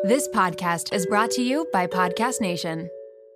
This podcast is brought to you by Podcast Nation.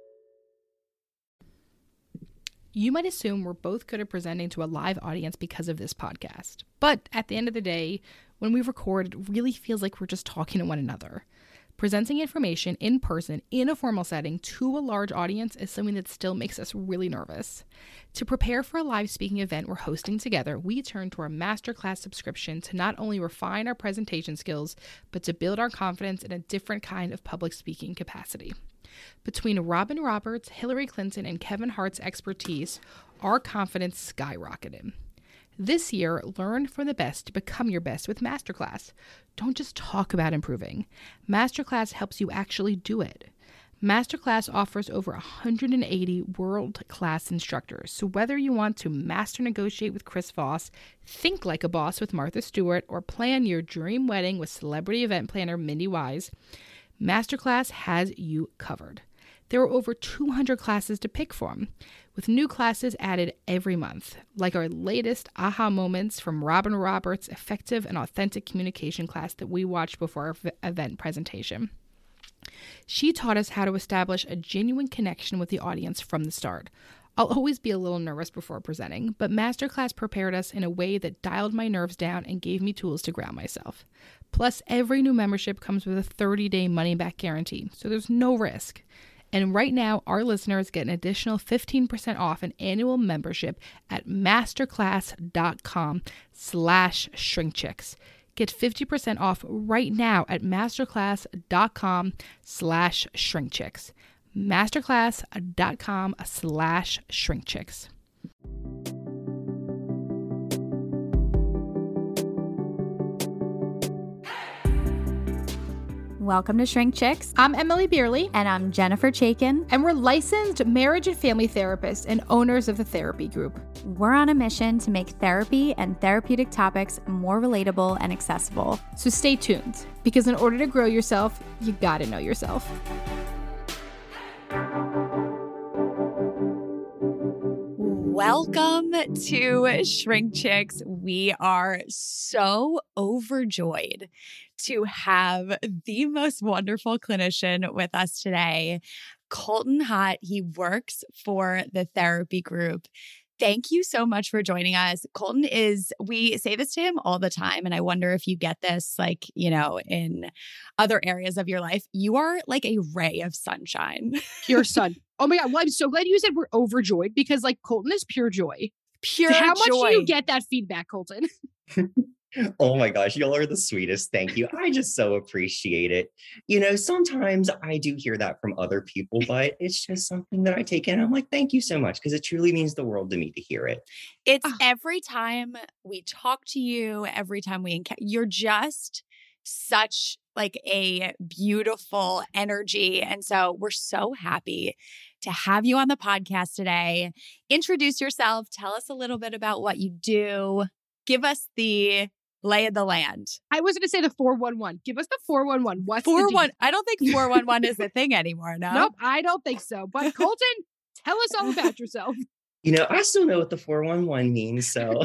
You might assume we're both good at presenting to a live audience because of this podcast. But at the end of the day, when we record, it really feels like we're just talking to one another. Presenting information in person in a formal setting to a large audience is something that still makes us really nervous. To prepare for a live speaking event we're hosting together, we turn to our masterclass subscription to not only refine our presentation skills, but to build our confidence in a different kind of public speaking capacity. Between Robin Roberts, Hillary Clinton, and Kevin Hart's expertise, our confidence skyrocketed. This year, learn from the best to become your best with Masterclass. Don't just talk about improving. Masterclass helps you actually do it. Masterclass offers over 180 world-class instructors, so whether you want to master negotiate with Chris Voss, think like a boss with Martha Stewart, or plan your dream wedding with celebrity event planner Mindy Wise, Masterclass has you covered. There are over 200 classes to pick from, with new classes added every month, like our latest aha moments from Robin Roberts' effective and authentic communication class that we watched before our event presentation. She taught us how to establish a genuine connection with the audience from the start. I'll always be a little nervous before presenting, but Masterclass prepared us in a way that dialed my nerves down and gave me tools to ground myself. Plus, every new membership comes with a 30-day money-back guarantee, so there's no risk. And right now, our listeners get an additional 15% off an annual membership at masterclass.com/shrinkchicks. Get 50% off right now at masterclass.com/shrinkchicks. masterclass.com/shrinkchicks. Welcome to Shrink Chicks. I'm Emily Beerley. And I'm Jennifer Chaikin. And we're licensed marriage and family therapists and owners of the Therapy Group. We're on a mission to make therapy and therapeutic topics more relatable and accessible. So stay tuned, because in order to grow yourself, you gotta know yourself. Welcome to Shrink Chicks. We are so overjoyed to have the most wonderful clinician with us today, Colton Hott. He works for the Therapy Group. Thank you so much for joining us. Colton we say this to him all the time, and I wonder if you get this, in other areas of your life. You are like a ray of sunshine. Pure sun. Oh my God. Well, I'm so glad you said we're overjoyed, because Colton is pure joy. Pure How joy. much do you get that feedback, Colton? Oh my gosh, y'all are the sweetest. Thank you. I just so appreciate it. Sometimes I do hear that from other people, but it's just something that I take in. I'm like, thank you so much, because it truly means the world to me to hear it. It's every time we talk to you, every time we encounter, you're just such a beautiful energy. And so we're so happy to have you on the podcast today. Introduce yourself. Tell us a little bit about what you do. Give us the lay of the land. I was going to say the 411. Give us the 411. What's 411? I don't think 411 is a thing anymore. No? Nope, I don't think so. But Colton, tell us all about yourself. I still know what the 411 means. So,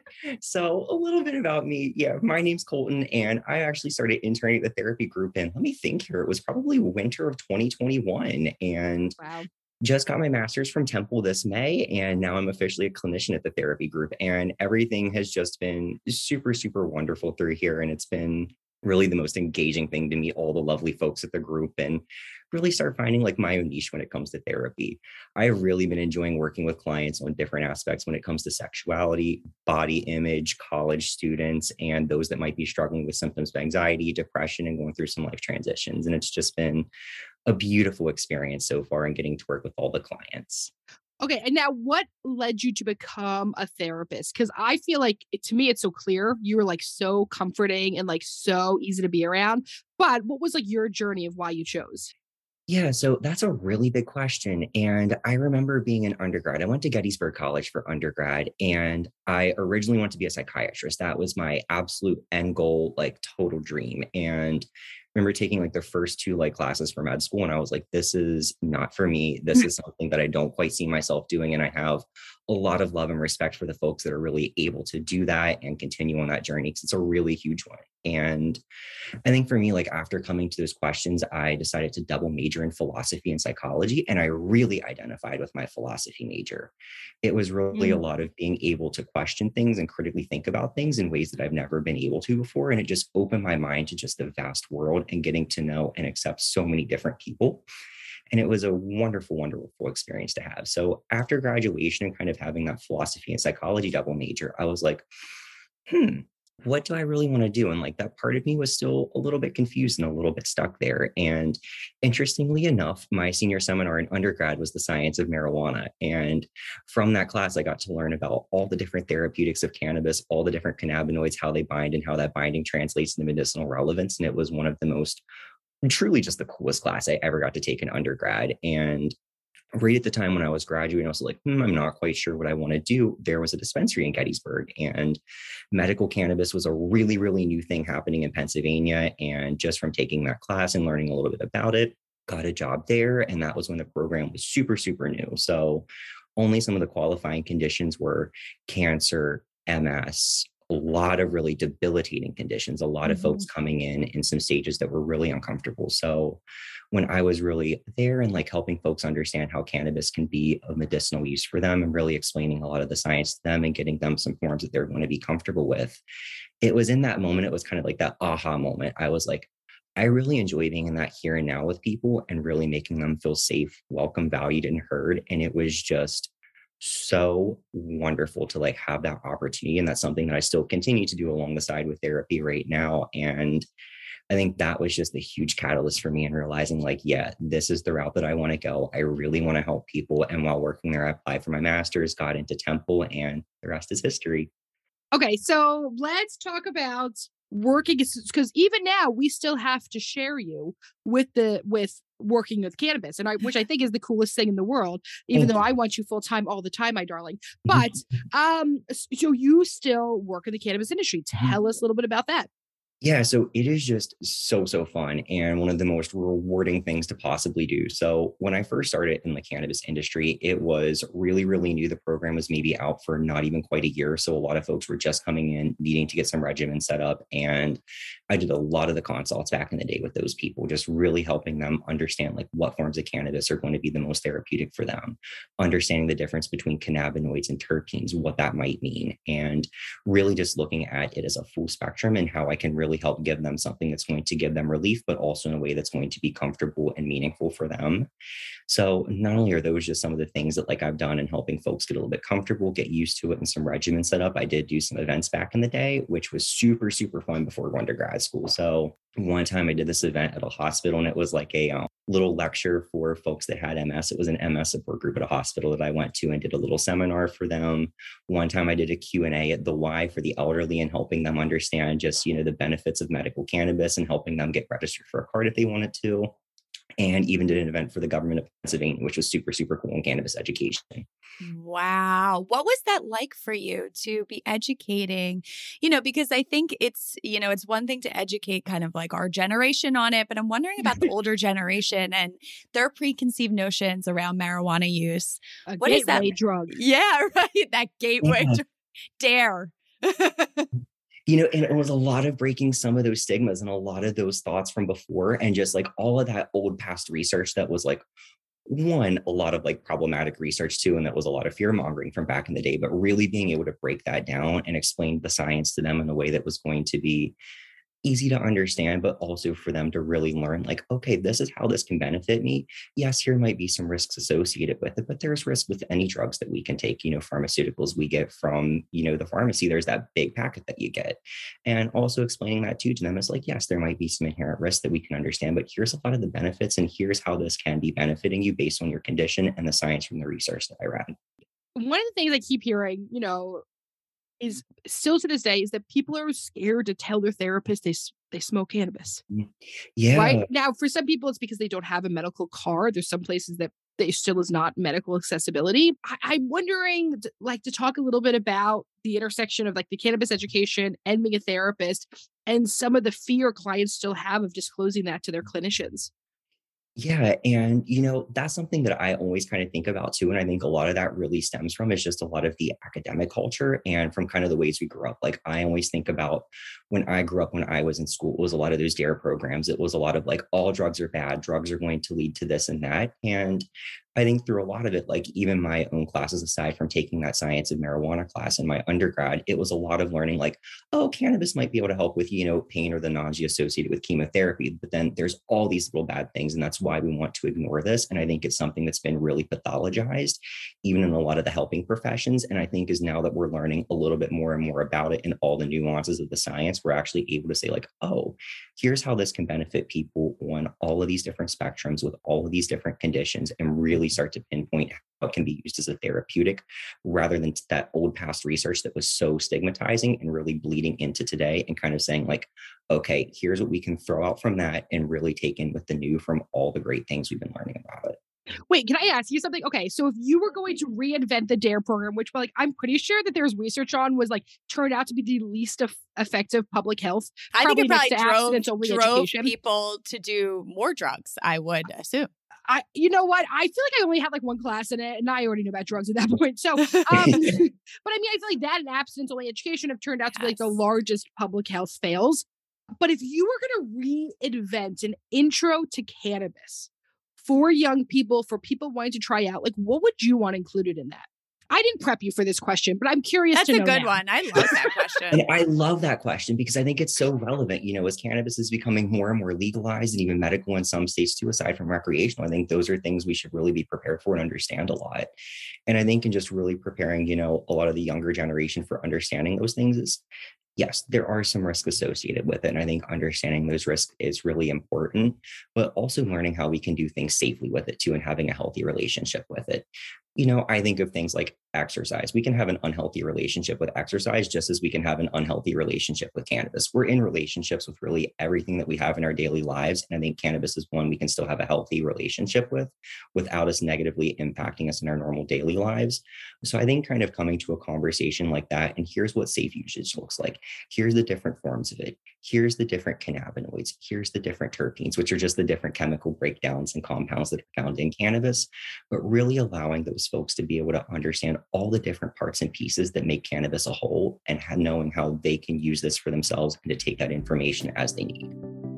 so a little bit about me. Yeah, my name's Colton, and I actually started interning at the Therapy Group in, let me think here, it was probably winter of 2021. And wow. Just got my master's from Temple this May, and now I'm officially a clinician at the Therapy Group. And everything has just been super, super wonderful through here. And it's been really the most engaging thing to meet all the lovely folks at the group and really start finding my own niche when it comes to therapy. I've really been enjoying working with clients on different aspects when it comes to sexuality, body image, college students, and those that might be struggling with symptoms of anxiety, depression, and going through some life transitions. And it's just been a beautiful experience so far, and getting to work with all the clients. Okay. And now what led you to become a therapist? Because I feel to me, it's so clear. You were so comforting and so easy to be around. But what was your journey of why you chose? Yeah, so that's a really big question. And I remember being an undergrad. I went to Gettysburg College for undergrad, and I originally wanted to be a psychiatrist. That was my absolute end goal, total dream. And I remember taking the first two classes for med school, and I was like, this is not for me. This is something that I don't quite see myself doing. And I have a lot of love and respect for the folks that are really able to do that and continue on that journey, because it's a really huge one. And I think for me, like after coming to those questions, I decided to double major in philosophy and psychology. And I really identified with my philosophy major. It was really a lot of being able to question things and critically think about things in ways that I've never been able to before. And it just opened my mind to just the vast world and getting to know and accept so many different people. And it was a wonderful, wonderful experience to have. So after graduation and kind of having that philosophy and psychology double major, I was like, what do I really want to do? And like that part of me was still a little bit confused and a little bit stuck there. And interestingly enough, my senior seminar in undergrad was the science of marijuana. And from that class, I got to learn about all the different therapeutics of cannabis, all the different cannabinoids, how they bind and how that binding translates into medicinal relevance. And it was one of the most truly just the coolest class I ever got to take in undergrad. And right at the time when I was graduating, I was like, I'm not quite sure what I want to do. There was a dispensary in Gettysburg, and medical cannabis was a really, really new thing happening in Pennsylvania. And just from taking that class and learning a little bit about it, got a job there. And that was when the program was super, super new. So only some of the qualifying conditions were cancer, MS, a lot of really debilitating conditions, a lot of folks coming in some stages that were really uncomfortable. So when I was really there and like helping folks understand how cannabis can be of medicinal use for them and really explaining a lot of the science to them and getting them some forms that they're going to be comfortable with, it was in that moment, it was kind of like that aha moment. I was like, I really enjoy being in that here and now with people and really making them feel safe, welcome, valued, and heard. And it was just so wonderful to like have that opportunity. And that's something that I still continue to do along the side with therapy right now. And I think that was just a huge catalyst for me in realizing like, yeah, this is the route that I want to go. I really want to help people. And while working there, I applied for my master's, got into Temple, and the rest is history. Okay, so let's talk about working, because even now we still have to share you with working with cannabis, and which I think is the coolest thing in the world, even though I want you full time all the time, my darling. But so you still work in the cannabis industry. Tell us a little bit about that. Yeah, so it is just so fun and one of the most rewarding things to possibly do. So when I first started in the cannabis industry, it was really, really new. The program was maybe out for not even quite a year. So a lot of folks were just coming in, needing to get some regimen set up. And I did a lot of the consults back in the day with those people, just really helping them understand like what forms of cannabis are going to be the most therapeutic for them, understanding the difference between cannabinoids and terpenes, what that might mean, and really just looking at it as a full spectrum and how I can really help give them something that's going to give them relief, but also in a way that's going to be comfortable and meaningful for them. So not only are those just some of the things that like I've done in helping folks get a little bit comfortable, get used to it, and some regimen set up. I did do some events back in the day, which was super, super fun before going to grad school. So one time I did this event at a hospital, and it was like a little lecture for folks that had MS. It was an MS support group at a hospital that I went to and did a little seminar for them. One time I did a Q&A at the Y for the elderly and helping them understand just, the benefits of medical cannabis and helping them get registered for a card if they wanted to. And even did an event for the government of Pennsylvania, which was super, super cool in cannabis education. Wow. What was that like for you to be educating? Because I think it's one thing to educate kind of like our generation on it, but I'm wondering about the older generation and their preconceived notions around marijuana use. What is that drug? Yeah, right. That gateway dare. And it was a lot of breaking some of those stigmas and a lot of those thoughts from before, and just like all of that old past research that was like, one, a lot of like problematic research too, and that was a lot of fear mongering from back in the day, but really being able to break that down and explain the science to them in a way that was going to be easy to understand, but also for them to really learn like, okay, this is how this can benefit me. Yes, here might be some risks associated with it, but there's risk with any drugs that we can take, pharmaceuticals we get from, the pharmacy, there's that big packet that you get. And also explaining that too to them is like, yes, there might be some inherent risks that we can understand, but here's a lot of the benefits and here's how this can be benefiting you based on your condition and the science from the research that I read. One of the things I keep hearing, is still to this day is that people are scared to tell their therapist they smoke cannabis. Yeah. Right now, for some people, it's because they don't have a medical card. There's some places that there still is not medical accessibility. I'm wondering, to talk a little bit about the intersection of like the cannabis education and being a therapist and some of the fear clients still have of disclosing that to their clinicians. Yeah. And, that's something that I always kind of think about too. And I think a lot of that really stems from is just a lot of the academic culture and from kind of the ways we grew up. Like I always think about when I grew up, when I was in school, it was a lot of those DARE programs. It was a lot of like, all drugs are bad. Drugs are going to lead to this and that. And I think through a lot of it, like even my own classes, aside from taking that science of marijuana class in my undergrad, it was a lot of learning like, oh, cannabis might be able to help with, pain or the nausea associated with chemotherapy. But then there's all these little bad things. And that's why we want to ignore this. And I think it's something that's been really pathologized, even in a lot of the helping professions. And I think is now that we're learning a little bit more and more about it and all the nuances of the science, we're actually able to say like, oh, here's how this can benefit people on all of these different spectrums with all of these different conditions and really start to pinpoint how it can be used as a therapeutic rather than that old past research that was so stigmatizing and really bleeding into today and kind of saying like, okay, here's what we can throw out from that and really take in with the new from all the great things we've been learning about it. Wait, can I ask you something? Okay, so if you were going to reinvent the DARE program, which like I'm pretty sure that there's research on was like turned out to be the least effective public health. I think it probably drove education. People to do more drugs, I would assume. You know what? I feel like I only had like one class in it, and I already knew about drugs at that point. So, but I mean, I feel like that and abstinence-only education have turned out to be like the largest public health fails. But if you were going to reinvent an intro to cannabis for young people, for people wanting to try out, like what would you want included in that? I didn't prep you for this question, but I'm curious to know. That's a good one. I love that question. And I love that question because I think it's so relevant, as cannabis is becoming more and more legalized and even medical in some states too, aside from recreational. I think those are things we should really be prepared for and understand a lot. And I think in just really preparing, a lot of the younger generation for understanding those things is, yes, there are some risks associated with it. And I think understanding those risks is really important, but also learning how we can do things safely with it too and having a healthy relationship with it. I think of things like exercise. We can have an unhealthy relationship with exercise just as we can have an unhealthy relationship with cannabis. We're in relationships with really everything that we have in our daily lives. And I think cannabis is one we can still have a healthy relationship with without us negatively impacting us in our normal daily lives. So I think kind of coming to a conversation like that, and here's what safe usage looks like. Here's the different forms of it. Here's the different cannabinoids. Here's the different terpenes, which are just the different chemical breakdowns and compounds that are found in cannabis, but really allowing those folks to be able to understand all the different parts and pieces that make cannabis a whole and knowing how they can use this for themselves and to take that information as they need.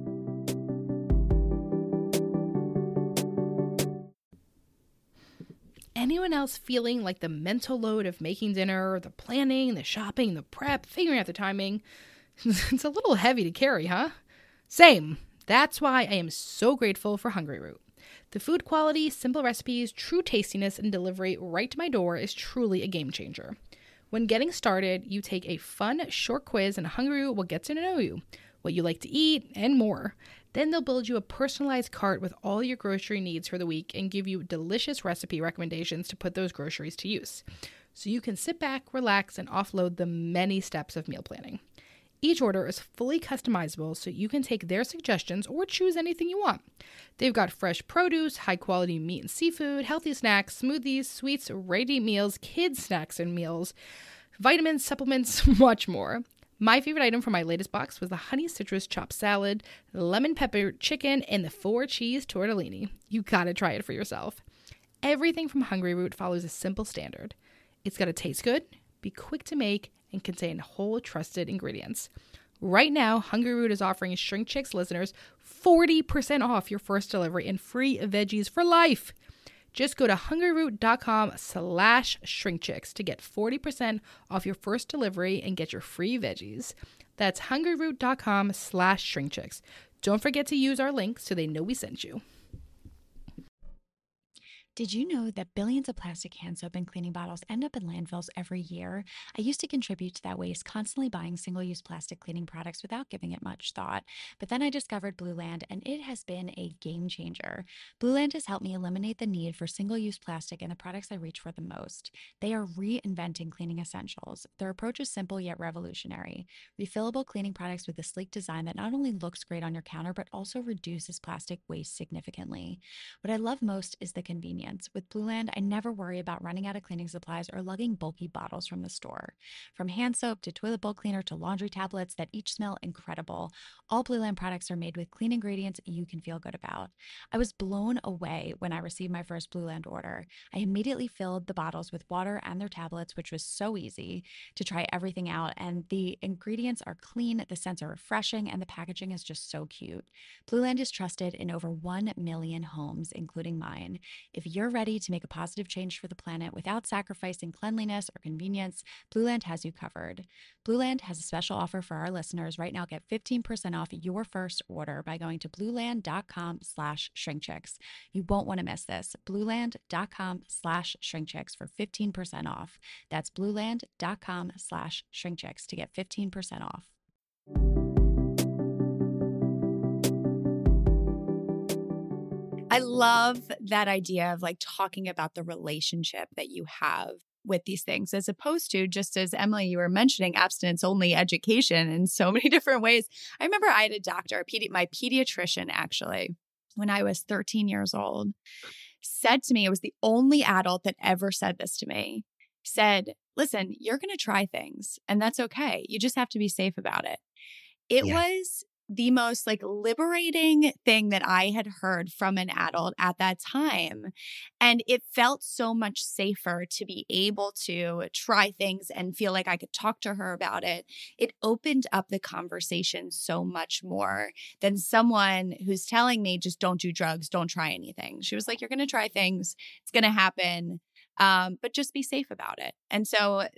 Anyone else feeling like the mental load of making dinner, the planning, the shopping, the prep, figuring out the timing? It's a little heavy to carry, huh? Same. That's why I am so grateful for Hungryroot. The food quality, simple recipes, true tastiness, and delivery right to my door is truly a game changer. When getting started, you take a fun, short quiz and Hungryroot will get to know you, what you like to eat, and more. Then they'll build you a personalized cart with all your grocery needs for the week and give you delicious recipe recommendations to put those groceries to use. So you can sit back, relax, and offload the many steps of meal planning. Each order is fully customizable, so you can take their suggestions or choose anything you want. They've got fresh produce, high-quality meat and seafood, healthy snacks, smoothies, sweets, ready-to-eat meals, kids' snacks and meals, vitamins, supplements, much more. My favorite item from my latest box was the honey citrus chopped salad, lemon pepper chicken, and the 4-cheese tortellini. You gotta try it for yourself. Everything from Hungryroot follows a simple standard. It's gotta taste good, be quick to make, and contain whole trusted ingredients. Right now, Hungryroot is offering Shrink Chicks listeners 40% off your first delivery and free veggies for life. Just go to hungryroot.com/shrinkchicks to get 40% off your first delivery and get your free veggies. That's hungryroot.com/shrinkchicks. Don't forget to use our link so they know we sent you. Did you know that billions of plastic hand soap and cleaning bottles end up in landfills every year? I used to contribute to that waste, constantly buying single-use plastic cleaning products without giving it much thought. But then I discovered Blue Land, and it has been a game changer. Blue Land has helped me eliminate the need for single-use plastic in the products I reach for the most. They are reinventing cleaning essentials. Their approach is simple yet revolutionary. Refillable cleaning products with a sleek design that not only looks great on your counter, but also reduces plastic waste significantly. What I love most is the convenience. convenience. With Blue Land, I never worry about running out of cleaning supplies or lugging bulky bottles from the store. From hand soap to toilet bowl cleaner to laundry tablets that each smell incredible, all Blue Land products are made with clean ingredients you can feel good about. I was blown away when I received my first Blue Land order. I immediately filled the bottles with water and their tablets, which was so easy to try everything out. And the ingredients are clean, the scents are refreshing, and the packaging is just so cute. Blue Land is trusted in over 1 million homes, including mine. If you're ready to make a positive change for the planet without sacrificing cleanliness or convenience, Blue Land has you covered. Blue Land has a special offer for our listeners. Right now, get 15% off your first order by going to blueland.com/shrinkchicks. You won't want to miss this. blueland.com/shrinkchicks for 15% off. That's blueland.com/shrinkchicks to get 15% off. I love that idea of like talking about the relationship that you have with these things, as opposed to, just as Emily, you were mentioning, abstinence only education in so many different ways. I remember I had a doctor, my pediatrician, actually, when I was 13 years old, said to me, it was the only adult that ever said this to me, said, listen, you're going to try things and that's okay. You just have to be safe about it. It was the most like liberating thing that I had heard from an adult at that time. And it felt so much safer to be able to try things and feel like I could talk to her about it. It opened up the conversation so much more than someone who's telling me, just don't do drugs, don't try anything. She was like, you're going to try things. It's going to happen. But just be safe about it. And so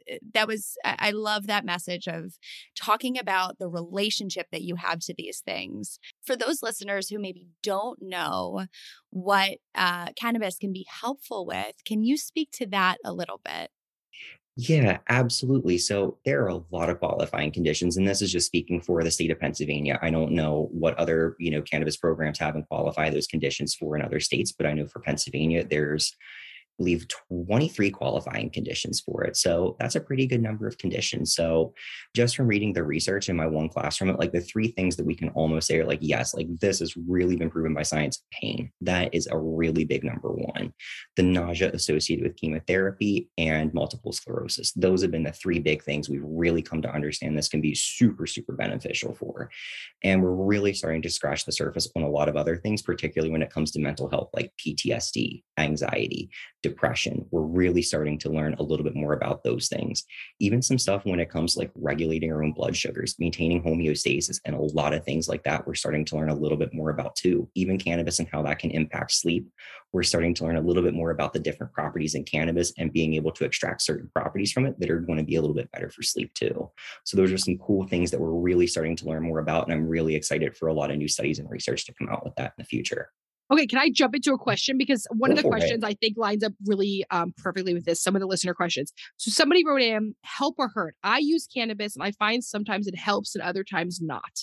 I love that message of talking about the relationship that you have to these things. For those listeners who maybe don't know what cannabis can be helpful with, can you speak to that a little bit? Yeah, absolutely. So there are a lot of qualifying conditions, and this is just speaking for the state of Pennsylvania. I don't know what other, cannabis programs have and qualify those conditions for in other states, but I know for Pennsylvania, there's believe 23 qualifying conditions for it. So that's a pretty good number of conditions. So just from reading the research in my one class from it, like the three things that we can almost say are like, yes, like this has really been proven by science. Pain, that is a really big number one. The nausea associated with chemotherapy and multiple sclerosis. Those have been the three big things we've really come to understand this can be super, super beneficial for. And we're really starting to scratch the surface on a lot of other things, particularly when it comes to mental health, like PTSD, anxiety, depression. We're really starting to learn a little bit more about those things. Even some stuff when it comes to like regulating our own blood sugars, maintaining homeostasis, and a lot of things like that, we're starting to learn a little bit more about too. Even cannabis and how that can impact sleep. We're starting to learn a little bit more about the different properties in cannabis and being able to extract certain properties from it that are going to be a little bit better for sleep too. So those are some cool things that we're really starting to learn more about. And I'm really excited for a lot of new studies and research to come out with that in the future. Okay, can I jump into a question? Because one of the questions I think lines up really perfectly with this, some of the listener questions. So somebody wrote in, help or hurt? I use cannabis and I find sometimes it helps and other times not.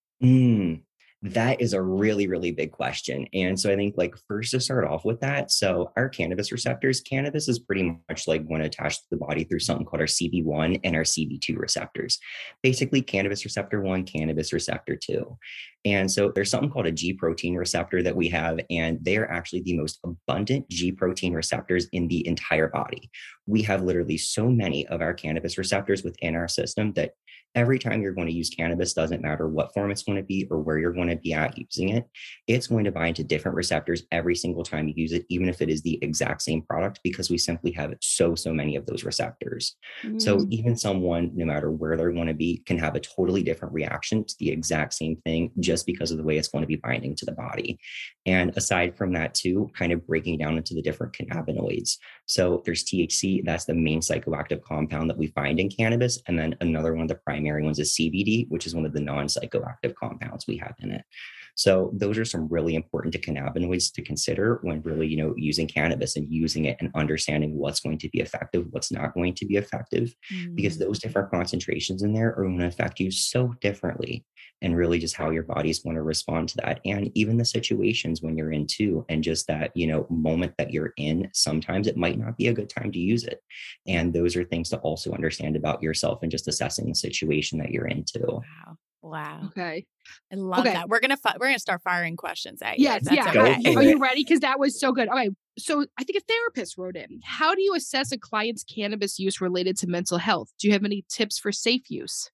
That is a really, really big question. And so I think like first to start off with that, so our cannabis receptors, cannabis is pretty much like when attached to the body through something called our CB1 and our CB2 receptors. Basically cannabis receptor 1, cannabis receptor 2. And so there's something called a G protein receptor that we have, and they are actually the most abundant G protein receptors in the entire body. We have literally so many of our cannabis receptors within our system that every time you're going to use cannabis, doesn't matter what form it's going to be or where you're going to be at using it, it's going to bind to different receptors every single time you use it, even if it is the exact same product, because we simply have so many of those receptors. So even someone, no matter where they're going to be, can have a totally different reaction to the exact same thing just because of the way it's going to be binding to the body. And aside from that too, kind of breaking down into the different cannabinoids. So there's THC, that's the main psychoactive compound that we find in cannabis. And then another one of the primary ones is CBD, which is one of the non-psychoactive compounds we have in it. So those are some really important cannabinoids to consider when really, using cannabis and using it and understanding what's going to be effective, what's not going to be effective, because those different concentrations in there are going to affect you so differently, and really just how your body is going to respond to that. And even the situations when you're in too, and just that, moment that you're in, sometimes it might not be a good time to use it. And those are things to also understand about yourself and just assessing the situation that you're into. Wow. Wow. Okay. I love Okay. that. We're gonna start firing questions at you. Yes. if that's Yeah. Go okay. for Are it. you ready? Because that was so good. Okay. So I think a therapist wrote in. How do you assess a client's cannabis use related to mental health? Do you have any tips for safe use?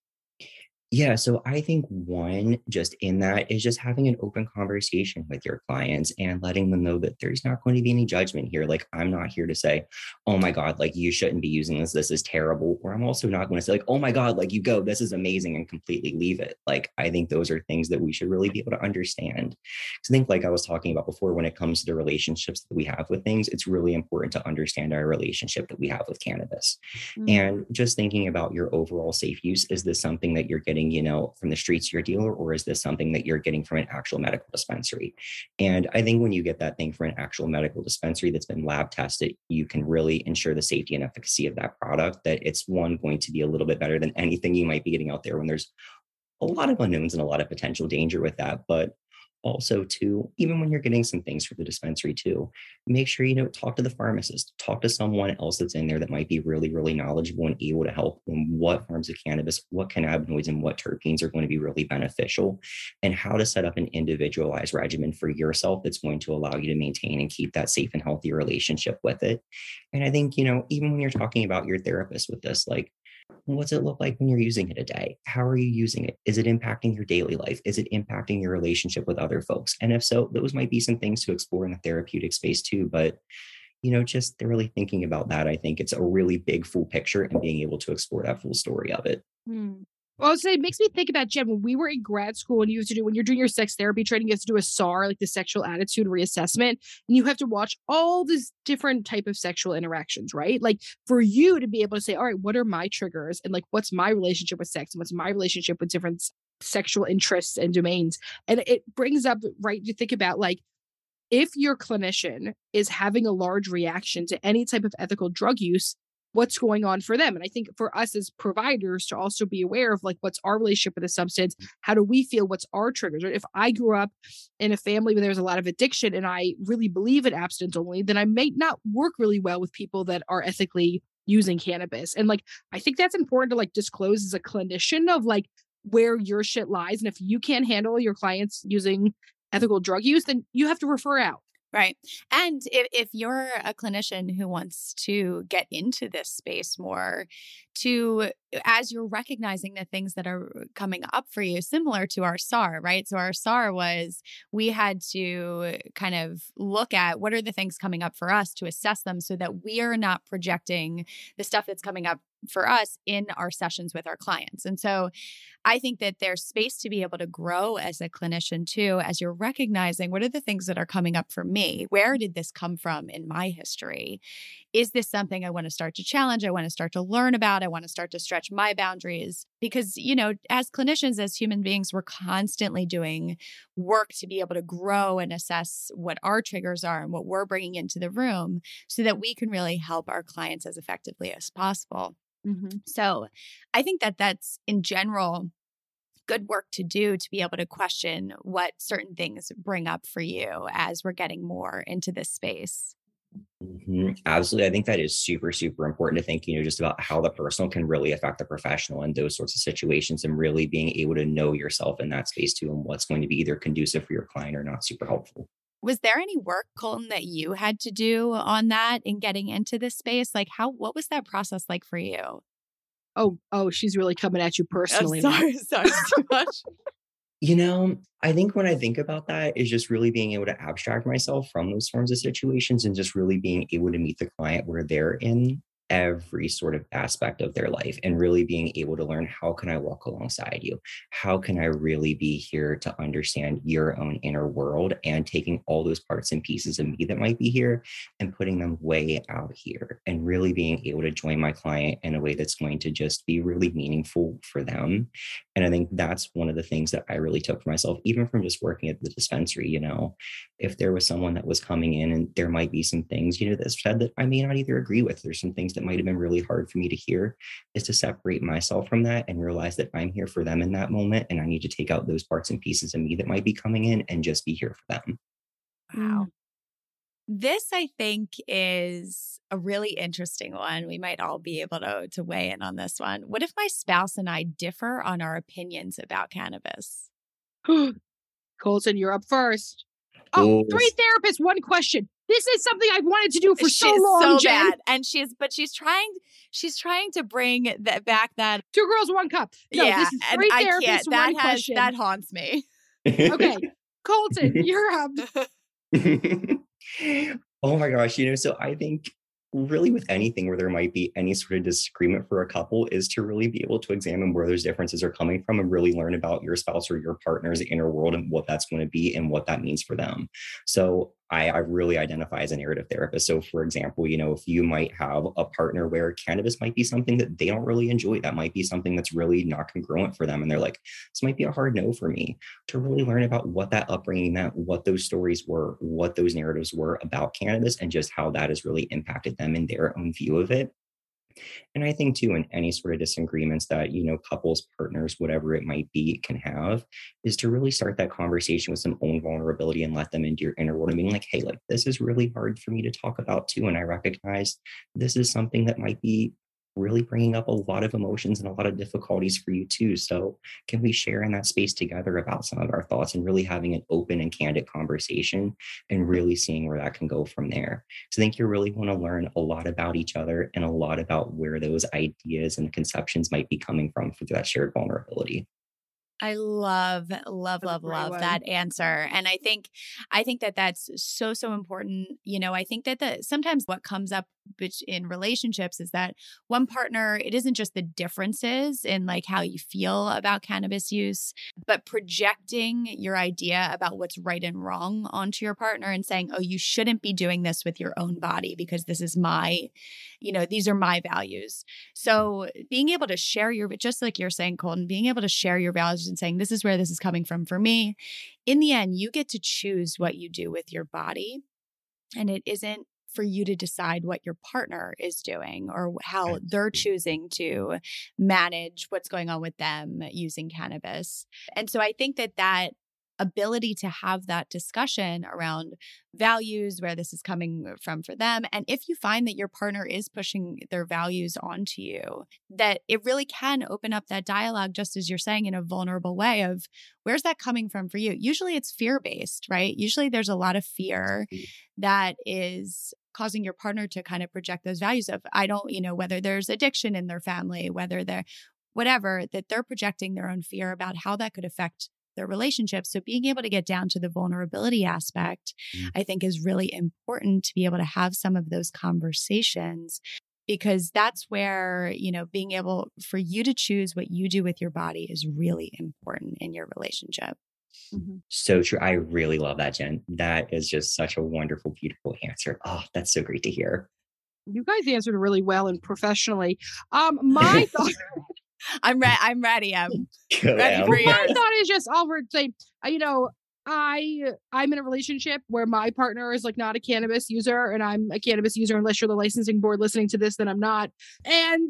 Yeah, so I think one just in that is just having an open conversation with your clients and letting them know that there's not going to be any judgment here. Like, I'm not here to say, oh my God, like you shouldn't be using this. This is terrible. Or I'm also not going to say, like, oh my God, like you go, this is amazing and completely leave it. Like, I think those are things that we should really be able to understand. So I think, like I was talking about before, when it comes to the relationships that we have with things, it's really important to understand our relationship that we have with cannabis. And just thinking about your overall safe use, is this something that you're getting, from the streets to your dealer, or is this something that you're getting from an actual medical dispensary? And I think when you get that thing from an actual medical dispensary that's been lab tested, you can really ensure the safety and efficacy of that product, that it's going to be a little bit better than anything you might be getting out there when there's a lot of unknowns and a lot of potential danger with that. But also too, even when you're getting some things from the dispensary too, make sure, talk to the pharmacist, talk to someone else that's in there that might be really, really knowledgeable and able to help on what forms of cannabis, what cannabinoids and what terpenes are going to be really beneficial, and how to set up an individualized regimen for yourself that's going to allow you to maintain and keep that safe and healthy relationship with it. And I think, even when you're talking about your therapist with this, like, what's it look like when you're using it a day? How are you using it? Is it impacting your daily life? Is it impacting your relationship with other folks? And if so, those might be some things to explore in the therapeutic space too. But, just really thinking about that, I think it's a really big full picture and being able to explore that full story of it. Well, I'll say it makes me think about, Jen, when we were in grad school and when you're doing your sex therapy training, you have to do a SAR, like the sexual attitude reassessment, and you have to watch all these different type of sexual interactions, right? Like for you to be able to say, all right, what are my triggers? And like, what's my relationship with sex? And what's my relationship with different sexual interests and domains? And it brings up, right, you think about like, if your clinician is having a large reaction to any type of ethical drug use, what's going on for them? And I think for us as providers to also be aware of like, what's our relationship with a substance? How do we feel? What's our triggers? Right? If I grew up in a family where there's a lot of addiction and I really believe in abstinence only, then I may not work really well with people that are ethically using cannabis. And like, I think that's important to like disclose as a clinician of like where your shit lies. And if you can't handle your clients using ethical drug use, then you have to refer out. Right. And if you're a clinician who wants to get into this space more, as you're recognizing the things that are coming up for you, similar to our SAR, right? So our SAR was, we had to kind of look at what are the things coming up for us to assess them so that we are not projecting the stuff that's coming up for us in our sessions with our clients. And so I think that there's space to be able to grow as a clinician too, as you're recognizing what are the things that are coming up for me? Where did this come from in my history? Is this something I want to start to challenge? I want to start to learn about. I want to start to stretch my boundaries because, as clinicians, as human beings, we're constantly doing work to be able to grow and assess what our triggers are and what we're bringing into the room so that we can really help our clients as effectively as possible. So I think that that's in general good work to do to be able to question what certain things bring up for you as we're getting more into this space. Absolutely. I think that is super, super important to think, just about how the personal can really affect the professional in those sorts of situations and really being able to know yourself in that space too and what's going to be either conducive for your client or not super helpful. Was there any work, Colton, that you had to do on that in getting into this space? Like what was that process like for you? Oh, she's really coming at you personally. Sorry too much. I think when I think about that is just really being able to abstract myself from those forms of situations and just really being able to meet the client where they're in every sort of aspect of their life and really being able to learn, how can I walk alongside you? How can I really be here to understand your own inner world, and taking all those parts and pieces of me that might be here and putting them way out here and really being able to join my client in a way that's going to just be really meaningful for them. And I think that's one of the things that I really took for myself, even from just working at the dispensary. If there was someone that was coming in and there might be some things, that said that I may not either agree with, there's some things that might have been really hard for me to hear, is to separate myself from that and realize that I'm here for them in that moment. And I need to take out those parts and pieces of me that might be coming in and just be here for them. Wow. This, I think, is a really interesting one. We might all be able to weigh in on this one. What if my spouse and I differ on our opinions about cannabis? Colton, you're up first. Oh, 3 therapists, 1 question. This is something I've wanted to do for so long, Jen. Bad. And she's trying to bring back that 2 girls, 1 cup. No, yeah, this is 3 therapists, 1 question. That haunts me. Okay. Colton, you're up. Oh my gosh. So I think really with anything where there might be any sort of disagreement for a couple is to really be able to examine where those differences are coming from and really learn about your spouse or your partner's inner world and what that's going to be and what that means for them. So I really identify as a narrative therapist. So for example, if you might have a partner where cannabis might be something that they don't really enjoy, that might be something that's really not congruent for them. And they're like, this might be a hard no for me, to really learn about what that upbringing meant, what those stories were, what those narratives were about cannabis, and just how that has really impacted them in their own view of it. And I think too, in any sort of disagreements that, couples, partners, whatever it might be, can have, is to really start that conversation with some own vulnerability and let them into your inner world and being like, hey, like, this is really hard for me to talk about too. And I recognize this is something that might be really bringing up a lot of emotions and a lot of difficulties for you too. So can we share in that space together about some of our thoughts and really having an open and candid conversation and really seeing where that can go from there? So I think you really want to learn a lot about each other and a lot about where those ideas and conceptions might be coming from for that shared vulnerability. I love that answer. And I think that that's so important. I think that sometimes what comes up in relationships is that one partner, it isn't just the differences in like how you feel about cannabis use, but projecting your idea about what's right and wrong onto your partner and saying, oh, you shouldn't be doing this with your own body because this is these are my values. So being able to share just like you're saying, Colton, being able to share your values and saying, this is where this is coming from for me. In the end, you get to choose what you do with your body. And it isn't for you to decide what your partner is doing or how they're choosing to manage what's going on with them using cannabis. And so I think that ability to have that discussion around values, where this is coming from for them. And if you find that your partner is pushing their values onto you, that it really can open up that dialogue, just as you're saying, in a vulnerable way of where's that coming from for you? Usually it's fear-based, right? Usually there's a lot of fear that is causing your partner to kind of project those values of, whether there's addiction in their family, whether that they're projecting their own fear about how that could affect their relationship. So being able to get down to the vulnerability aspect, I think is really important to be able to have some of those conversations, because that's where, being able for you to choose what you do with your body is really important in your relationship. Mm-hmm. So true. I really love that, Jen. That is just such a wonderful, beautiful answer. Oh, that's so great to hear. You guys answered really well and professionally. My thought. I'm ready. I'm ready for yours. My thought is just, I'll say, I'm in a relationship where my partner is like not a cannabis user and I'm a cannabis user. Unless you're the licensing board listening to this, then I'm not. And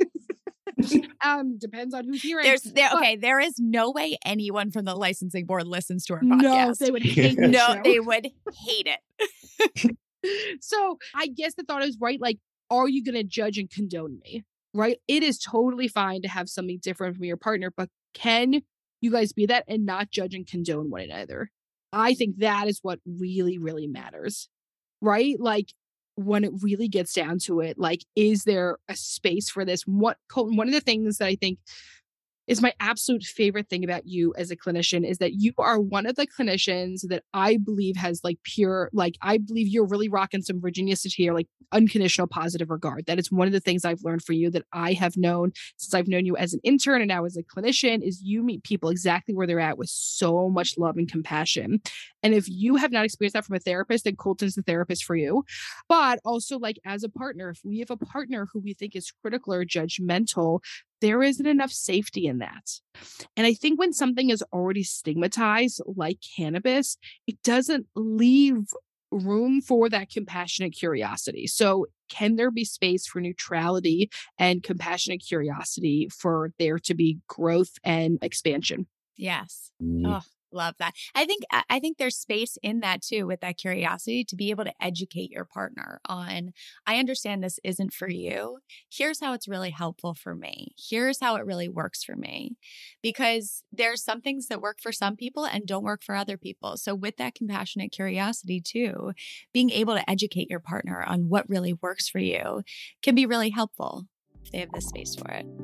depends on who's hearing. There is no way anyone from the licensing board listens to our podcast. No, they would hate this show. They would hate it. So I guess the thought is, right, like, are you going to judge and condone me? Right? It is totally fine to have something different from your partner, but can you guys be that and not judge and condone one another? I think that is what really, really matters, right? Like, when it really gets down to it, like, is there a space for this? Colton, one of the things that I think is my absolute favorite thing about you as a clinician is that you are one of the clinicians that I believe has like pure, like, I believe you're really rocking some Virginia Satir, like unconditional positive regard. That is one of the things I've learned for you that I have known since I've known you as an intern and now as a clinician is you meet people exactly where they're at with so much love and compassion. And if you have not experienced that from a therapist, then Colton's the therapist for you. But also, like, as a partner, if we have a partner who we think is critical or judgmental, there isn't enough safety in that. And I think when something is already stigmatized, like cannabis, it doesn't leave room for that compassionate curiosity. So can there be space for neutrality and compassionate curiosity for there to be growth and expansion? Yes. Mm. Oh, Love that. I think there's space in that too, with that curiosity to be able to educate your partner on, I understand this isn't for you. Here's how it's really helpful for me. Here's how it really works for me. Because there's some things that work for some people and don't work for other people. So with that compassionate curiosity too, being able to educate your partner on what really works for you can be really helpful if they have the space for it.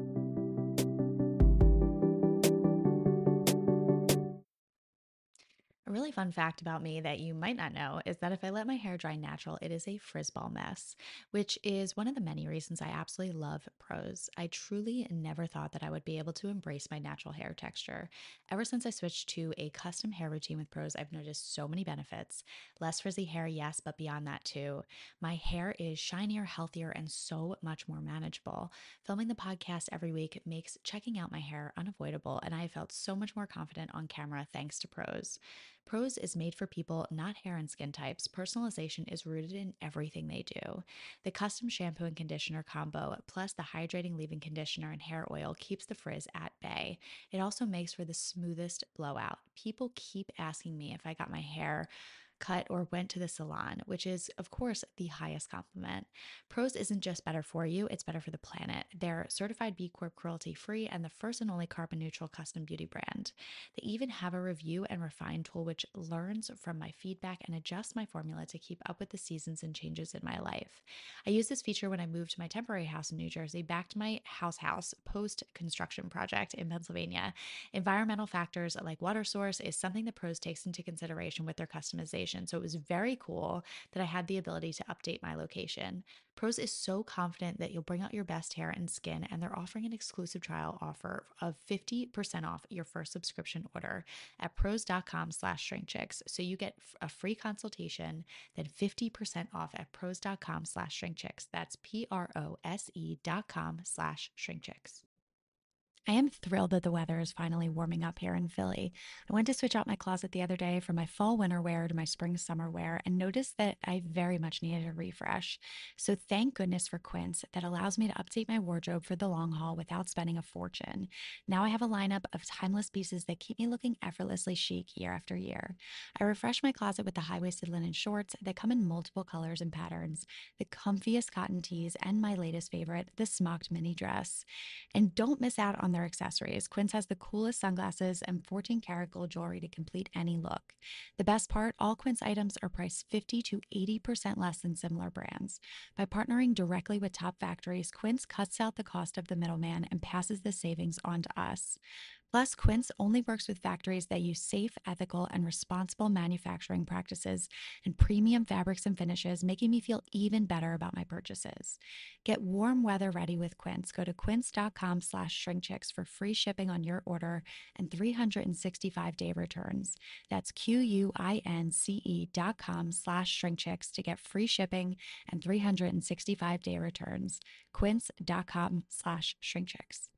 A really fun fact about me that you might not know is that if I let my hair dry natural, it is a frizz ball mess, which is one of the many reasons I absolutely love Prose. I truly never thought that I would be able to embrace my natural hair texture. Ever since I switched to a custom hair routine with Prose, I've noticed so many benefits. Less frizzy hair, yes, but beyond that too. My hair is shinier, healthier, and so much more manageable. Filming the podcast every week makes checking out my hair unavoidable, and I have felt so much more confident on camera thanks to Prose. Prose is made for people, not hair and skin types. Personalization is rooted in everything they do. The custom shampoo and conditioner combo, plus the hydrating leave-in conditioner and hair oil, keeps the frizz at bay. It also makes for the smoothest blowout. People keep asking me if I got my hair cut or went to the salon, which is, of course, the highest compliment. Prose isn't just better for you, it's better for the planet. They're certified B Corp cruelty free and the first and only carbon neutral custom beauty brand. They even have a review and refine tool which learns from my feedback and adjusts my formula to keep up with the seasons and changes in my life. I used this feature when I moved to my temporary house in New Jersey back to my house post-construction project in Pennsylvania. Environmental factors like water source is something that Prose takes into consideration with their customization. So it was very cool that I had the ability to update my location. Prose is so confident that you'll bring out your best hair and skin, and they're offering an exclusive trial offer of 50% off your first subscription order at prose.com/shrinkchicks. So you get a free consultation, then 50% off at prose.com/shrinkchicks. That's prose.com/shrinkchicks. I am thrilled that the weather is finally warming up here in Philly. I went to switch out my closet the other day from my fall winter wear to my spring summer wear and noticed that I very much needed a refresh. So thank goodness for Quince that allows me to update my wardrobe for the long haul without spending a fortune. Now I have a lineup of timeless pieces that keep me looking effortlessly chic year after year. I refreshed my closet with the high-waisted linen shorts that come in multiple colors and patterns, the comfiest cotton tees, and my latest favorite, the smocked mini dress. And don't miss out on their accessories. Quince has the coolest sunglasses and 14-karat gold jewelry to complete any look. The best part, all Quince items are priced 50 to 80% less than similar brands. By partnering directly with top factories, Quince cuts out the cost of the middleman and passes the savings on to us. Plus, Quince only works with factories that use safe, ethical, and responsible manufacturing practices and premium fabrics and finishes, making me feel even better about my purchases. Get warm weather ready with Quince. Go to quince.com/shrinkchicks for free shipping on your order and 365-day returns. That's QUINCE.com/shrinkchicks to get free shipping and 365-day returns. Quince.com/shrinkchicks.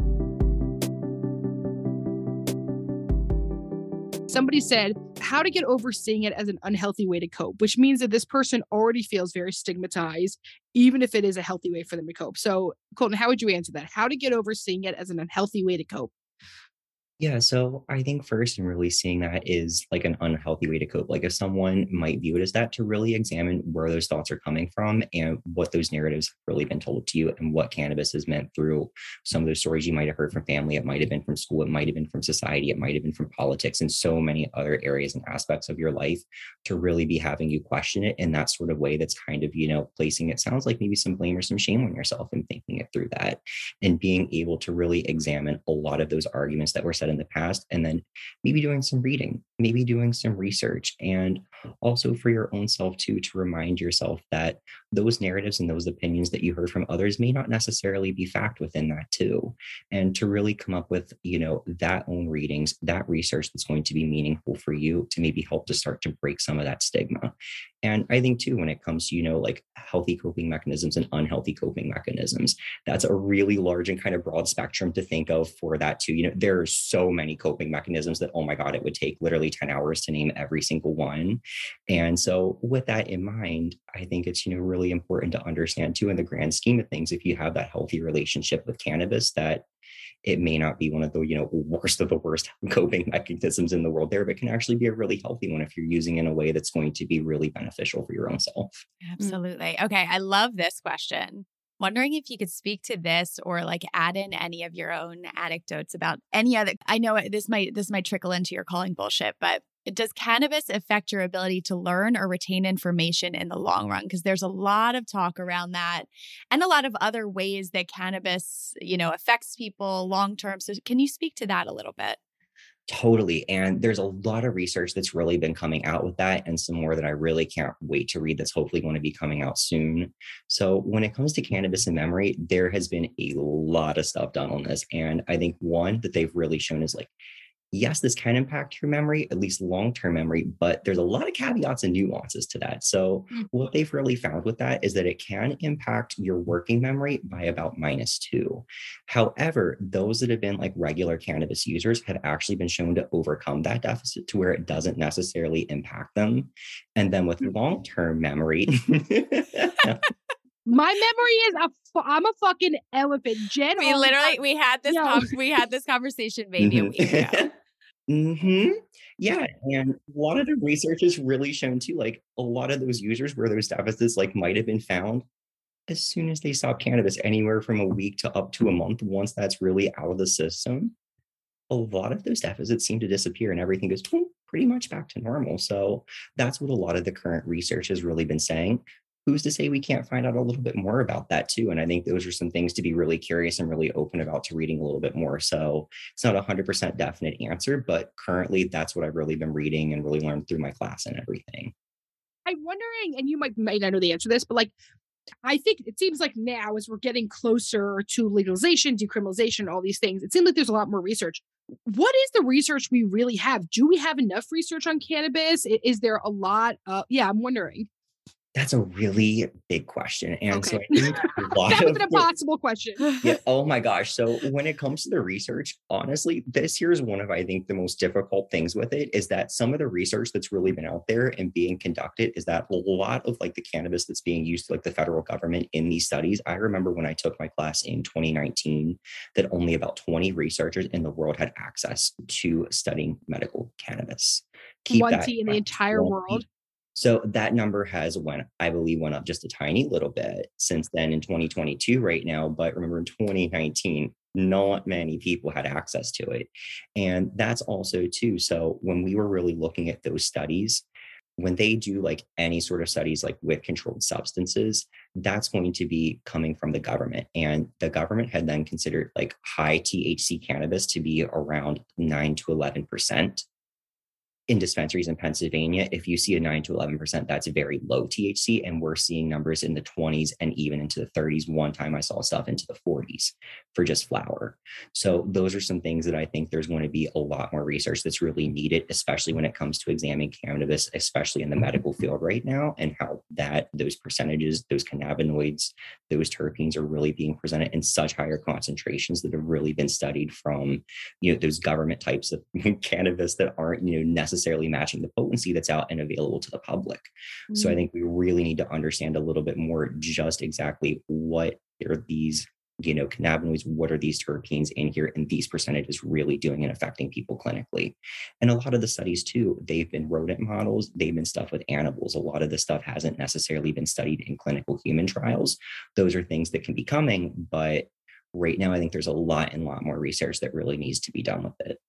Somebody said how to get over seeing it as an unhealthy way to cope, which means that this person already feels very stigmatized, even if it is a healthy way for them to cope. So, Colton, how would you answer that? How to get over seeing it as an unhealthy way to cope? Yeah, so I think first, and really seeing that is like an unhealthy way to cope. Like if someone might view it as that, to really examine where those thoughts are coming from and what those narratives have really been told to you and what cannabis has meant through some of those stories you might have heard from family. It might have been from school. It might have been from society. It might have been from politics and so many other areas and aspects of your life to really be having you question it in that sort of way that's kind of, placing it sounds like maybe some blame or some shame on yourself and thinking it through that and being able to really examine a lot of those arguments that were said in the past, and then maybe doing some reading, maybe doing some research, and also for your own self too, to remind yourself that those narratives and those opinions that you heard from others may not necessarily be fact within that too, and to really come up with that own readings, that research that's going to be meaningful for you to maybe help to start to break some of that stigma. And I think too, when it comes to, like healthy coping mechanisms and unhealthy coping mechanisms, that's a really large and kind of broad spectrum to think of for that too. There are so so many coping mechanisms that, oh my God, it would take literally 10 hours to name every single one. And so with that in mind, I think it's, really important to understand too, in the grand scheme of things, if you have that healthy relationship with cannabis, that it may not be one of the, worst of the worst coping mechanisms in the world there, but can actually be a really healthy one if you're using in a way that's going to be really beneficial for your own self. Absolutely. Okay. I love this question. Wondering if you could speak to this or like add in any of your own anecdotes about any other. I know this might trickle into your calling bullshit, but does cannabis affect your ability to learn or retain information in the long run? Because there's a lot of talk around that and a lot of other ways that cannabis, affects people long term. So can you speak to that a little bit? Totally. And there's a lot of research that's really been coming out with that, and some more that I really can't wait to read that's hopefully going to be coming out soon. So when it comes to cannabis and memory, there has been a lot of stuff done on this. And I think one that they've really shown is like, yes, this can impact your memory, at least long-term memory, but there's a lot of caveats and nuances to that. So what they've really found with that is that it can impact your working memory by about -2. However, those that have been like regular cannabis users have actually been shown to overcome that deficit to where it doesn't necessarily impact them. And then with long-term memory, my memory is I'm a fucking elephant. Jen, we had this conversation maybe a week ago. Yeah. And a lot of the research has really shown too, like a lot of those users where those deficits like might have been found as soon as they stop cannabis, anywhere from a week to up to a month, once that's really out of the system, a lot of those deficits seem to disappear and everything goes pretty much back to normal. So that's what a lot of the current research has really been saying. Who's to say we can't find out a little bit more about that too? And I think those are some things to be really curious and really open about to reading a little bit more. So it's not 100% definite answer, but currently that's what I've really been reading and really learned through my class and everything. I'm wondering, and you might not know the answer to this, but like, I think it seems like now as we're getting closer to legalization, decriminalization, all these things, it seems like there's a lot more research. What is the research we really have? Do we have enough research on cannabis? Is there a lot? I'm wondering. That's a really big question. And okay. So I think a lot that was an impossible question. Yeah. Oh my gosh. So when it comes to the research, honestly, this here is one of, I think, the most difficult things with it is that some of the research that's really been out there and being conducted is that a lot of like the cannabis that's being used, like the federal government in these studies. I remember when I took my class in 2019, that only about 20 researchers in the world had access to studying medical cannabis. Keep 20 in the entire world. So that number has went up just a tiny little bit since then in 2022 right now. But remember in 2019, not many people had access to it. And that's also too. So when we were really looking at those studies, when they do like any sort of studies like with controlled substances, that's going to be coming from the government. And the government had then considered like high THC cannabis to be around 9 to 11%. In dispensaries in Pennsylvania, if you see a 9 to 11%, that's very low THC. And we're seeing numbers in the 20s and even into the 30s. One time I saw stuff into the 40s for just flower. So those are some things that I think there's going to be a lot more research that's really needed, especially when it comes to examining cannabis, especially in the medical field right now, and how those percentages, those cannabinoids, those terpenes are really being presented in such higher concentrations that have really been studied from, those government types of cannabis that aren't, necessarily matching the potency that's out and available to the public. Mm-hmm. So I think we really need to understand a little bit more just exactly what are these, cannabinoids, what are these terpenes in here, and these percentages really doing and affecting people clinically. And a lot of the studies too, they've been rodent models, they've been stuff with animals. A lot of this stuff hasn't necessarily been studied in clinical human trials. Those are things that can be coming, but right now I think there's a lot more research that really needs to be done with it.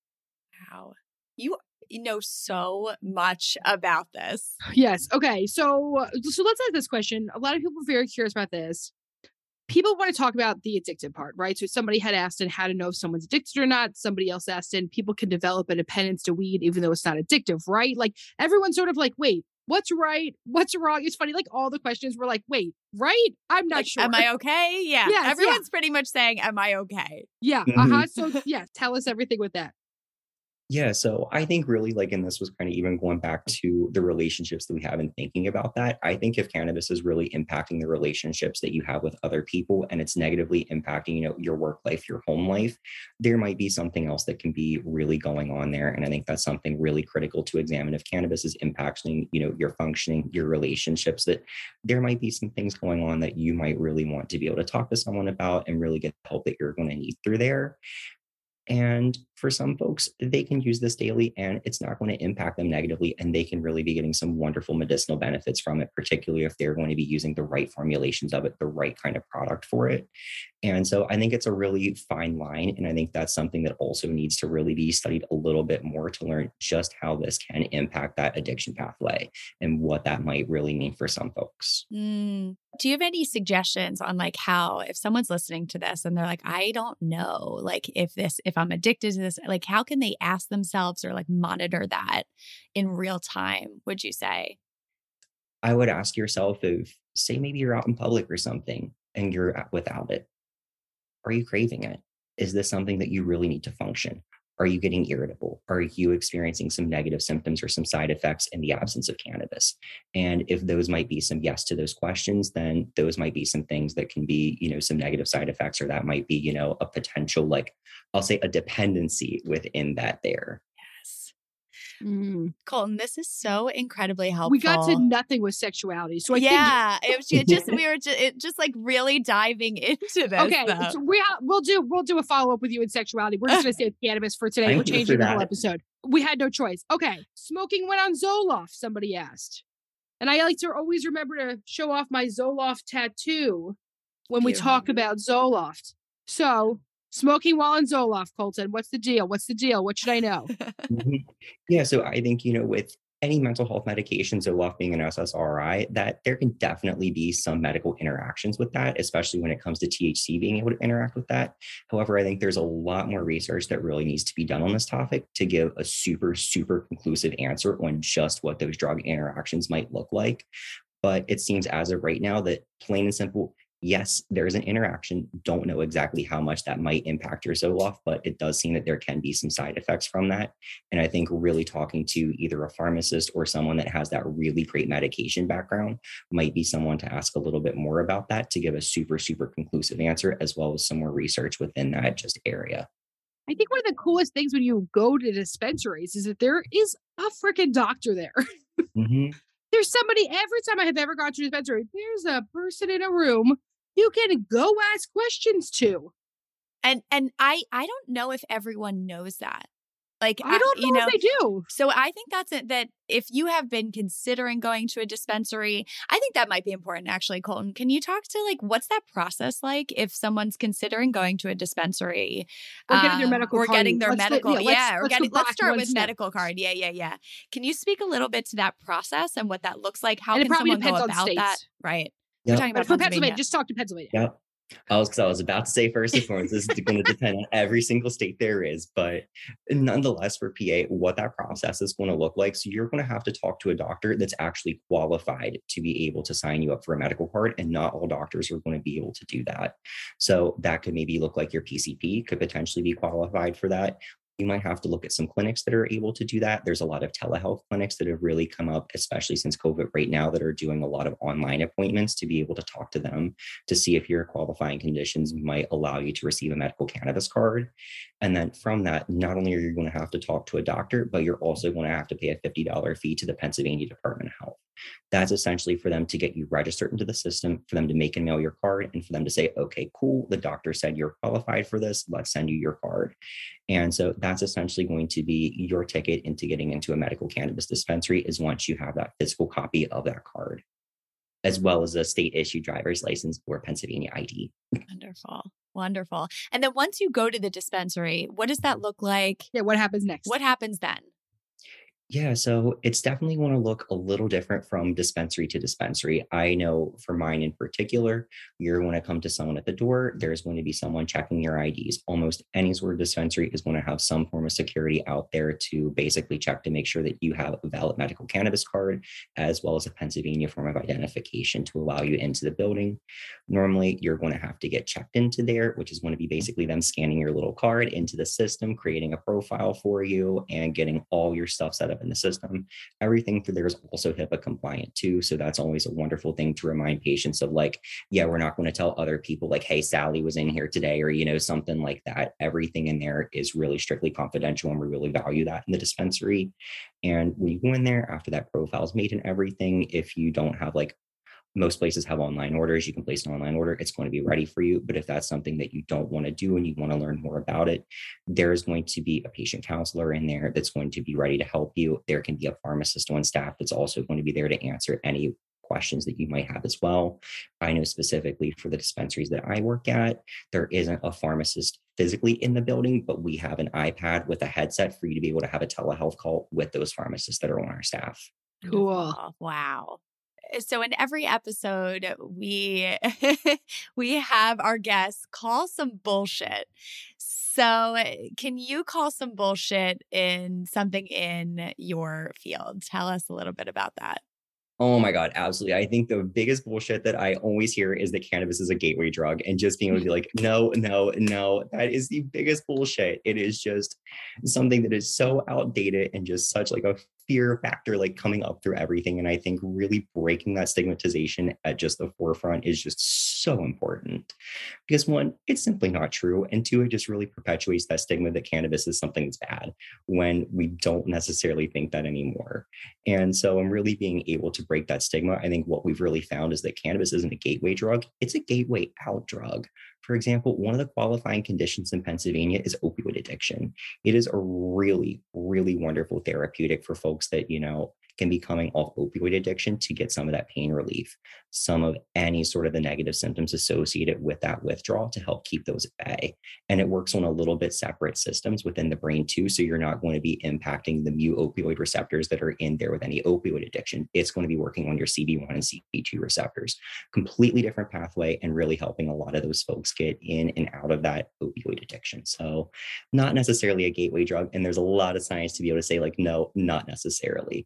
Wow. You know so much about this. Yes. Okay. So let's ask this question. A lot of people are very curious about this. People want to talk about the addictive part, right? So somebody had asked in how to know if someone's addicted or not. Somebody else asked in people can develop a dependence to weed even though it's not addictive, right? Like everyone's sort of like, wait, what's right? What's wrong? It's funny. Like all the questions were like, wait, right? I'm not sure. Am I okay? Yeah. Yes, everyone's pretty much saying, am I okay? Yeah. So yeah, tell us everything with that. Yeah, so I think really like, and this was kind of even going back to the relationships that we have and thinking about that. I think if cannabis is really impacting the relationships that you have with other people and it's negatively impacting, your work life, your home life, there might be something else that can be really going on there. And I think that's something really critical to examine if cannabis is impacting, your functioning, your relationships, that there might be some things going on that you might really want to be able to talk to someone about and really get the help that you're going to need through there. And for some folks, they can use this daily and it's not going to impact them negatively. And they can really be getting some wonderful medicinal benefits from it, particularly if they're going to be using the right formulations of it, the right kind of product for it. And so I think it's a really fine line. And I think that's something that also needs to really be studied a little bit more to learn just how this can impact that addiction pathway and what that might really mean for some folks. Do you have any suggestions on like how, if someone's listening to this and they're like, I don't know, like if I'm addicted to this, like how can they ask themselves or like monitor that in real time, would you say? I would ask yourself if, say, maybe you're out in public or something and you're without it. Are you craving it? Is this something that you really need to function? Are you getting irritable? Are you experiencing some negative symptoms or some side effects in the absence of cannabis? And if those might be some yes to those questions, then those might be some things that can be, some negative side effects, or that might be, a potential, like I'll say a dependency within that there. Colton, this is so incredibly helpful. We got to nothing with sexuality, so I think we were just like really diving into this. Okay, so we'll do a follow up with you in sexuality. We're just gonna stay with cannabis for today. We're changing the whole episode. We had no choice. Okay, smoking went on Zoloft. Somebody asked, and I like to always remember to show off my Zoloft tattoo when we talk about Zoloft. So. Smoking while on Zoloft, Colton. What's the deal? What should I know? Yeah, so I think, with any mental health medication, Zoloft being an SSRI, that there can definitely be some medical interactions with that, especially when it comes to THC being able to interact with that. However, I think there's a lot more research that really needs to be done on this topic to give a super, super conclusive answer on just what those drug interactions might look like. But it seems as of right now that plain and simple, yes, there's an interaction. Don't know exactly how much that might impact your Zoloft, but it does seem that there can be some side effects from that. And I think really talking to either a pharmacist or someone that has that really great medication background might be someone to ask a little bit more about that to give a super, super conclusive answer, as well as some more research within that just area. I think one of the coolest things when you go to dispensaries is that there is a freaking doctor there. There's somebody, every time I have ever gone to a dispensary, there's a person in a room you can go ask questions to. And I don't know if everyone knows that. Like, I don't know if they do. So I think that's it, that if you have been considering going to a dispensary, I think that might be important, actually. Colton, can you talk to like, what's that process like if someone's considering going to a dispensary? Or getting their medical card. Or getting their medical, let's start with step. medical card. Yeah. Can you speak a little bit to that process and what that looks like? How and can someone go about states. that? Right. Yep. We're talking about for Pennsylvania. Just talk to Pennsylvania. Yep. I was about to say first and foremost, this is going to depend on every single state there is, but nonetheless for PA, what that process is going to look like. So you're going to have to talk to a doctor that's actually qualified to be able to sign you up for a medical card, and not all doctors are going to be able to do that. So that could maybe look like your PCP could potentially be qualified for that. You might have to look at some clinics that are able to do that. There's a lot of telehealth clinics that have really come up, especially since COVID right now, that are doing a lot of online appointments to be able to talk to them to see if your qualifying conditions might allow you to receive a medical cannabis card. And then from that, not only are you going to have to talk to a doctor, but you're also going to have to pay a $50 fee to the Pennsylvania Department of Health. That's essentially for them to get you registered into the system, for them to make and mail your card, and for them to say, okay, cool, the doctor said you're qualified for this, let's send you your card. And so that's essentially going to be your ticket into getting into a medical cannabis dispensary, is once you have that physical copy of that card, as well as a state issued driver's license or Pennsylvania ID. Wonderful. And then once you go to the dispensary, what does that look like? Yeah, what happens next? What happens then? Yeah, so it's definitely going to look a little different from dispensary to dispensary. I know for mine in particular, you're going to come to someone at the door. There's going to be someone checking your IDs. Almost any sort of dispensary is going to have some form of security out there to basically check to make sure that you have a valid medical cannabis card, as well as a Pennsylvania form of identification to allow you into the building. Normally, you're going to have to get checked into there, which is going to be basically them scanning your little card into the system, creating a profile for you, and getting all your stuff set up in the system. Everything through there is also HIPAA compliant too. So that's always a wonderful thing to remind patients of, like, yeah, we're not going to tell other people like, hey, Sally was in here today, or, something like that. Everything in there is really strictly confidential, and we really value that in the dispensary. And when you go in there after that profile is made and everything, if you don't have, like, most places have online orders, you can place an online order. It's going to be ready for you. But if that's something that you don't want to do and you want to learn more about it, there's going to be a patient counselor in there that's going to be ready to help you. There can be a pharmacist on staff that's also going to be there to answer any questions that you might have as well. I know specifically for the dispensaries that I work at, there isn't a pharmacist physically in the building, but we have an iPad with a headset for you to be able to have a telehealth call with those pharmacists that are on our staff. Cool. Oh, wow. So in every episode, we we have our guests call some bullshit. So can you call some bullshit in something in your field? Tell us a little bit about that. Oh my God, absolutely. I think the biggest bullshit that I always hear is that cannabis is a gateway drug, and just being able to be like, no, that is the biggest bullshit. It is just something that is so outdated and just such like a fear factor, like coming up through everything. And I think really breaking that stigmatization at just the forefront is just so important, because one, it's simply not true. And two, it just really perpetuates that stigma that cannabis is something that's bad when we don't necessarily think that anymore. And so I'm really being able to break that stigma. I think what we've really found is that cannabis isn't a gateway drug. It's a gateway out drug. For example, one of the qualifying conditions in Pennsylvania is opioid addiction. It is a really, really wonderful therapeutic for folks that, can be coming off opioid addiction to get some of that pain relief, some of any sort of the negative symptoms associated with that withdrawal to help keep those at bay. And it works on a little bit separate systems within the brain too. So you're not going to be impacting the mu opioid receptors that are in there with any opioid addiction. It's going to be working on your CB1 and CB2 receptors, completely different pathway, and really helping a lot of those folks get in and out of that opioid addiction. So not necessarily a gateway drug. And there's a lot of science to be able to say, like, no, not necessarily.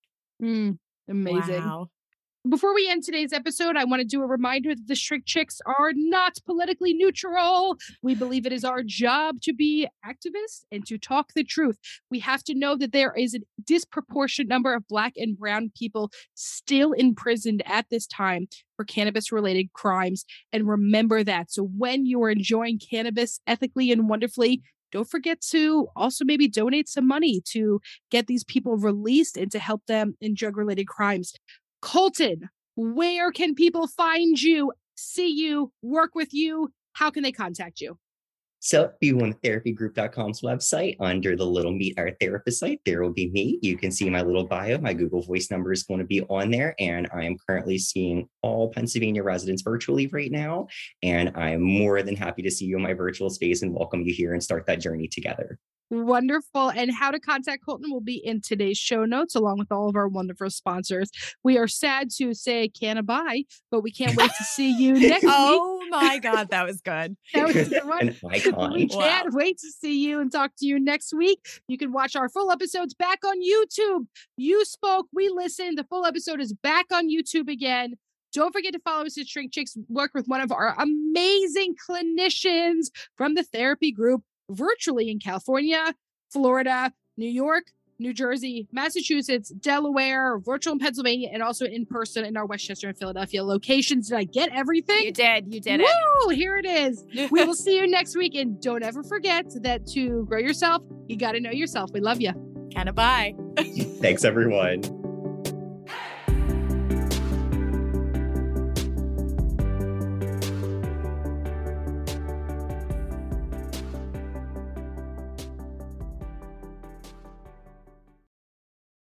Amazing. Wow. Before we end today's episode, I want to do a reminder that the Shrink Chicks are not politically neutral. We believe it is our job to be activists and to talk the truth. We have to know that there is a disproportionate number of Black and brown people still imprisoned at this time for cannabis-related crimes. And remember that. So when you are enjoying cannabis ethically and wonderfully, don't forget to also maybe donate some money to get these people released and to help them in drug-related crimes. Colton, where can people find you, see you, work with you? How can they contact you? So if you go on therapygroup.com's website, under the little Meet Our Therapist site, there will be me. You can see my little bio. My Google Voice number is going to be on there. And I am currently seeing all Pennsylvania residents virtually right now. And I am more than happy to see you in my virtual space and welcome you here and start that journey together. Wonderful. And how to contact Colton will be in today's show notes, along with all of our wonderful sponsors. We are sad to say canna-bye, but we can't wait to see you next week. Oh my God, that was good. That was a good one. An icon. We can't wait to see you and talk to you next week. You can watch our full episodes back on YouTube. You spoke, we listened. The full episode is back on YouTube again. Don't forget to follow us at Shrink Chicks. Work with one of our amazing clinicians from the therapy group, virtually in California, Florida, New York, New Jersey, Massachusetts, Delaware, virtual in Pennsylvania, and also in person in our Westchester and Philadelphia locations. Did I get everything? You did it. Woo! Here it is. We will see you next week. And don't ever forget that to grow yourself, you got to know yourself. We love you. Canna-bye. Thanks, everyone.